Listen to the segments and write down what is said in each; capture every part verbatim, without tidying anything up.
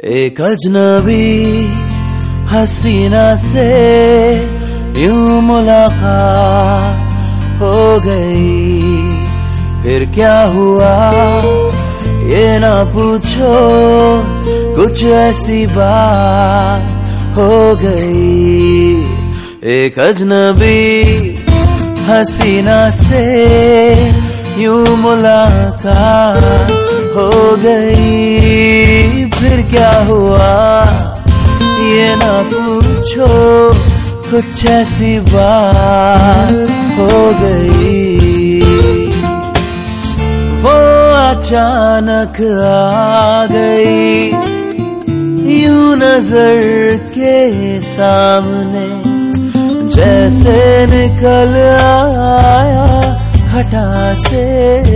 एक अजनबी हसीना से यूं मुलाकात हो गई। फिर क्या हुआ ये ना पूछो, कुछ ऐसी बात हो गई। एक अजनबी हसीना से यूं मुलाकात हो गई। फिर क्या हुआ ये ना पूछो, कुछ ऐसी बात हो गई। वो अचानक आ गई यूं नजर के सामने, जैसे निकल आया घटा से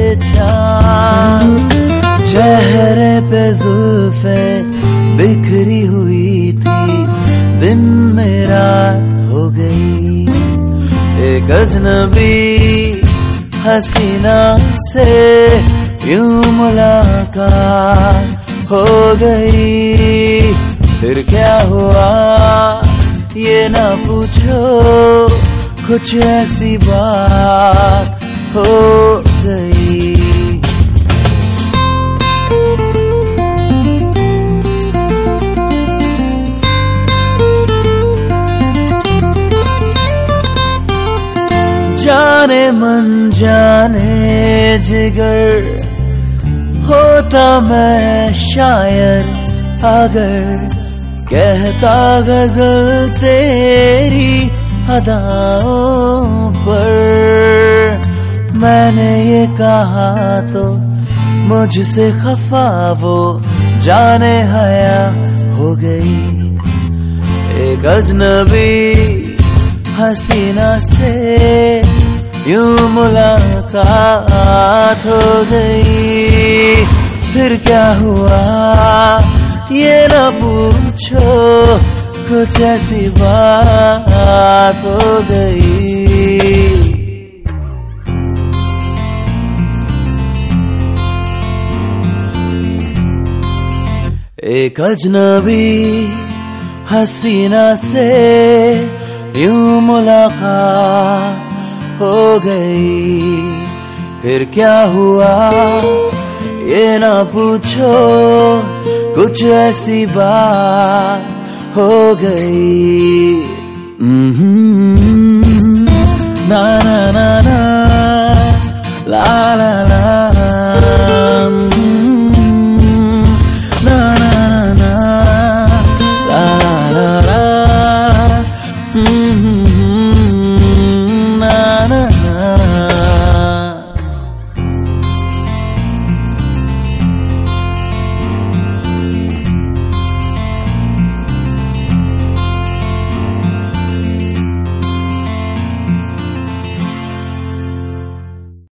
चाँद। चेहरे पे जुल्फे बिखरी हुई थी, दिन में रात हो गई। एक अजनबी हसीना से यूं मुलाकात हो गई। फिर क्या हुआ ये ना पूछो, कुछ ऐसी बात हो गई। जाने मन जाने जिगर, होता मैं शायर अगर कहता गजल तेरी अदाओं पर। मैंने ये कहा तो मुझसे खफा वो जाने हया हो गई। एक अजनबी हसीना से यूं मुलाकात हो गई। फिर क्या हुआ ये ना पूछो, कुछ ऐसी बात हो गई। एक अजनबी हसीना से यूं मुलाकात हो गई। फिर क्या हुआ ये ना पूछो, कुछ ऐसी बात हो गई। ना ना ना ना